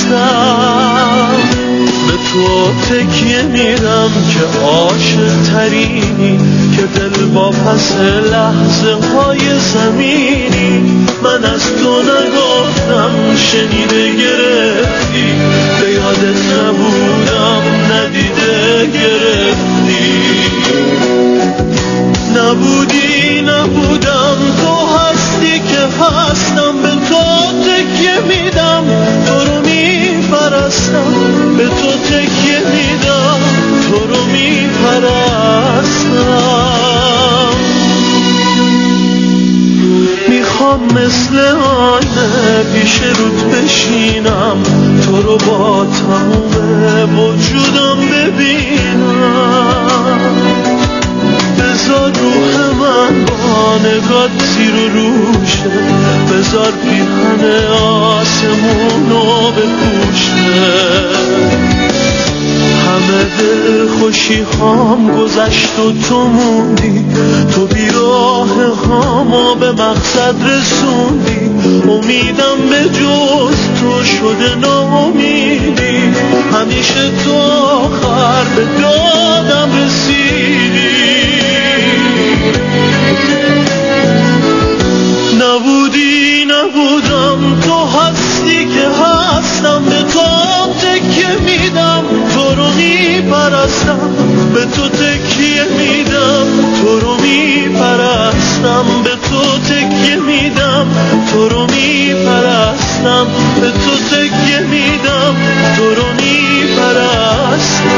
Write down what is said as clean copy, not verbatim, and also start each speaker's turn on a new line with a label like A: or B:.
A: به تو تکیه میدم که عاشق ترینی، که دل با پس لحظه های زمینی. من از تو نگفتم شنیده گرفتی، به یادت نبودم ندیده گرفتی. نبودم تو هستی که هستم، به تو تکیه میدم تو رو میپرستم، به تو تکیه میدم تو رو میپرستم. میخوام مثل آینه پیش رود بشینم، تو رو با تمام وجودم ببینم. بذار روح من با نگات زیر و روشه، بذار پیرهن آسمونو بپوشه. همه دل خوشی هام گذشت و تو موندی، تو بیراه هامو به مقصد رسوندی. امیدم به جز تو شده ناامیدی، همیشه تو آخر به دادم رسیدی. نبودم تو هستی که هستم، به تو تکیه میدم تو رو میپرستم، به تو تکیه میدم تو رو میپرستم، به تو تکیه میدم تو رو میپرستم، به تو تکیه میدم تو رو میپرستم.